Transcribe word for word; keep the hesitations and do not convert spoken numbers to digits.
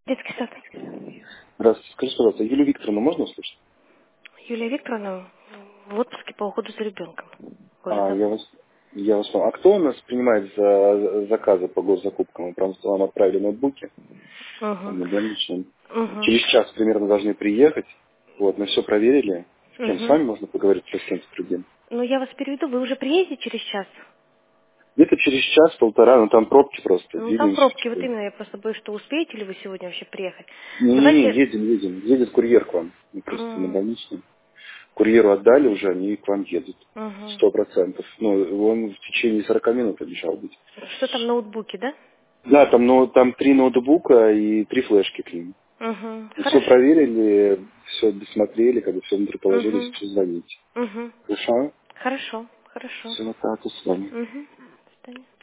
Детский сад. Здравствуйте. Скажите, пожалуйста, Юлию Викторовну можно услышать? Юлия Викторовна в отпуске по уходу за ребенком. А, Госзак- я вас, я вас понял. А кто у нас принимает за заказы по госзакупкам? Мы просто вам отправили ноутбуки, там, Мгм. на больничном. Мгм. Через час примерно должны приехать. Вот, мы все проверили. С кем с Мгм. вами можно поговорить, с кем с другим? Ну, я вас переведу. Вы уже приедете через час? Где-то через час-полтора, ну там пробки просто, Ну, там двигаемся. пробки. Вот именно. Я просто боюсь, что успеете ли вы сегодня вообще приехать. Не-не-не, Давайте... едем, едем. Едет курьер к вам. Мы просто на М, больничном. Курьеру отдали уже, они к вам едут. мгм. Сто процентов. Ну, он в течение сорока минут обещал быть. Что там, ноутбуки, да? Да, там, ну, там три ноутбука и три флешки к ним. Угу. Все Хорошо. проверили, все досмотрели, когда все внутри положили, Угу. все звоните. Угу. Хорошо? Хорошо. Хорошо. Все, так, до свидания. Угу. До свидания.